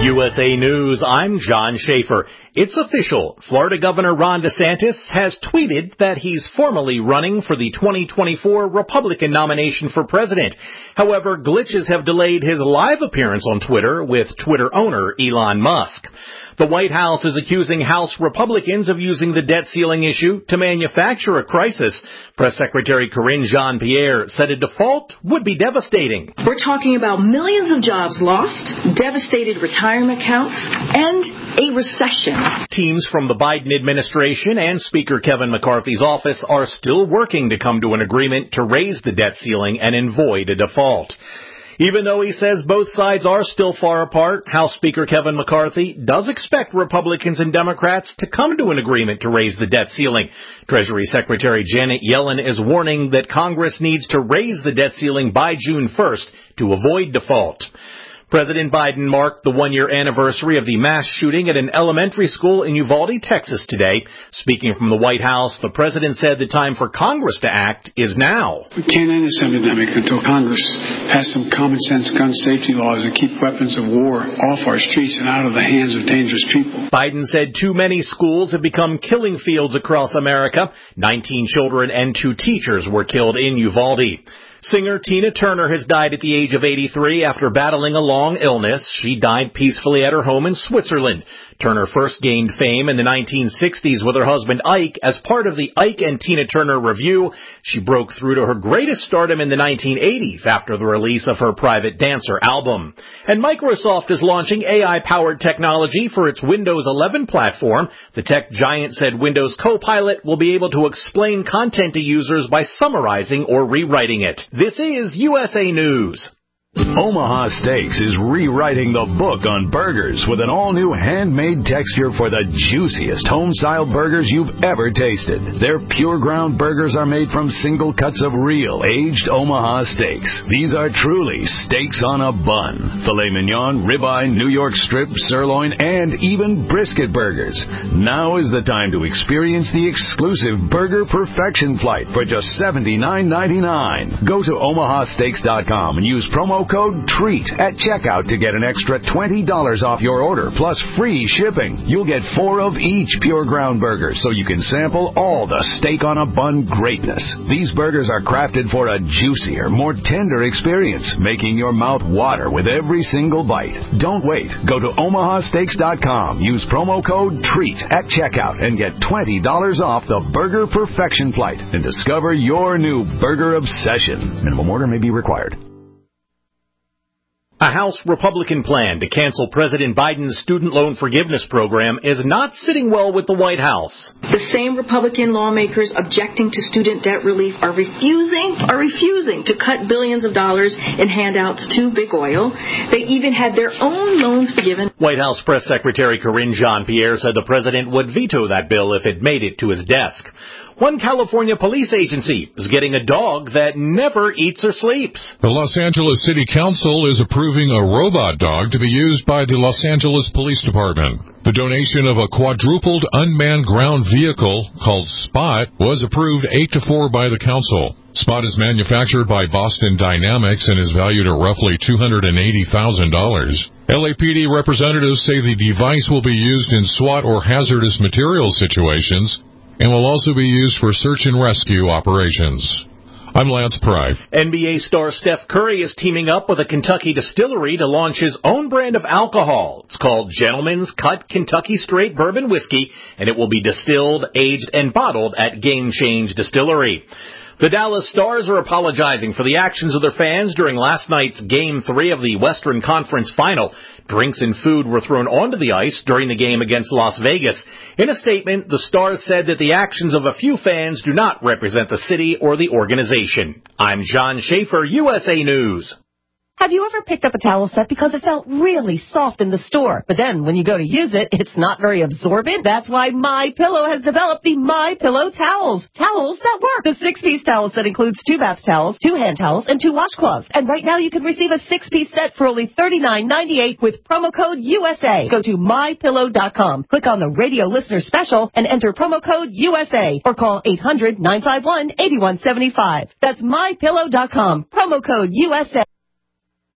USA News, I'm John Schaefer. It's official. Florida Governor Ron DeSantis has tweeted that he's formally running for the 2024 Republican nomination for president. However, glitches have delayed his live appearance on Twitter with Twitter owner Elon Musk. The White House is accusing House Republicans of using the debt ceiling issue to manufacture a crisis. Press Secretary Karine Jean-Pierre said a default would be devastating. We're talking about millions of jobs lost, devastated retirement accounts, and a recession. Teams from the Biden administration and Speaker Kevin McCarthy's office are still working to come to an agreement to raise the debt ceiling and avoid a default. Even though he says both sides are still far apart, House Speaker Kevin McCarthy does expect Republicans and Democrats to come to an agreement to raise the debt ceiling. Treasury Secretary Janet Yellen is warning that Congress needs to raise the debt ceiling by June 1st to avoid default. President Biden marked the one-year anniversary of the mass shooting at an elementary school in Uvalde, Texas today. Speaking from the White House, the president said the time for Congress to act is now. We can't end this epidemic until Congress has some common sense gun safety laws that keep weapons of war off our streets and out of the hands of dangerous people. Biden said too many schools have become killing fields across America. 19 children and 2 teachers were killed in Uvalde. Singer Tina Turner has died at the age of 83 after battling a long illness. She died peacefully at her home in Switzerland. Turner first gained fame in the 1960s with her husband Ike as part of the Ike and Tina Turner Revue. She broke through to her greatest stardom in the 1980s after the release of her Private Dancer album. And Microsoft is launching AI-powered technology for its Windows 11 platform. The tech giant said Windows Copilot will be able to explain content to users by summarizing or rewriting it. This is USA News. Omaha Steaks is rewriting the book on burgers with an all-new handmade texture for the juiciest home-style burgers you've ever tasted. Their pure ground burgers are made from single cuts of real, aged Omaha steaks. These are truly steaks on a bun. Filet mignon, ribeye, New York strip, sirloin, and even brisket burgers. Now is the time to experience the exclusive Burger Perfection Flight for just $79.99. Go to omahasteaks.com and use promo code TREAT at checkout to get an extra $20 off your order, plus free shipping. You'll get 4 of each pure ground burger, so you can sample all the steak on a bun greatness. These burgers are crafted for a juicier, more tender experience, making your mouth water with every single bite. Don't wait. Go to omahasteaks.com. Use promo code TREAT at checkout and get $20 off the Burger Perfection Flight and discover your new burger obsession. Minimum order may be required. A House Republican plan to cancel President Biden's student loan forgiveness program is not sitting well with the White House. The same Republican lawmakers objecting to student debt relief are refusing to cut billions of dollars in handouts to big oil. They even had their own loans forgiven. White House Press Secretary Karine Jean-Pierre said the president would veto that bill if it made it to his desk. One California police agency is getting a dog that never eats or sleeps. The Los Angeles City Council is approving a robot dog to be used by the Los Angeles Police Department. The donation of a quadrupled unmanned ground vehicle called Spot was approved 8-4 by the council. Spot is manufactured by Boston Dynamics and is valued at roughly $280,000. LAPD representatives say the device will be used in SWAT or hazardous materials situations and will also be used for search and rescue operations. I'm Lance Pry. NBA star Steph Curry is teaming up with a Kentucky distillery to launch his own brand of alcohol. It's called Gentleman's Cut Kentucky Straight Bourbon Whiskey, and it will be distilled, aged, and bottled at Game Change Distillery. The Dallas Stars are apologizing for the actions of their fans during last night's Game 3 of the Western Conference Final. Drinks and food were thrown onto the ice during the game against Las Vegas. In a statement, the Stars said that the actions of a few fans do not represent the city or the organization. I'm John Schaefer, USA News. Have you ever picked up a towel set because it felt really soft in the store, but then when you go to use it, it's not very absorbent? That's why MyPillow has developed the MyPillow towels. Towels that work. The 6-piece towel set includes 2 bath towels, 2 hand towels, and 2 washcloths. And right now you can receive a 6-piece set for only $39.98 with promo code USA. Go to MyPillow.com. Click on the radio listener special and enter promo code USA or call 800-951-8175. That's MyPillow.com. Promo code USA.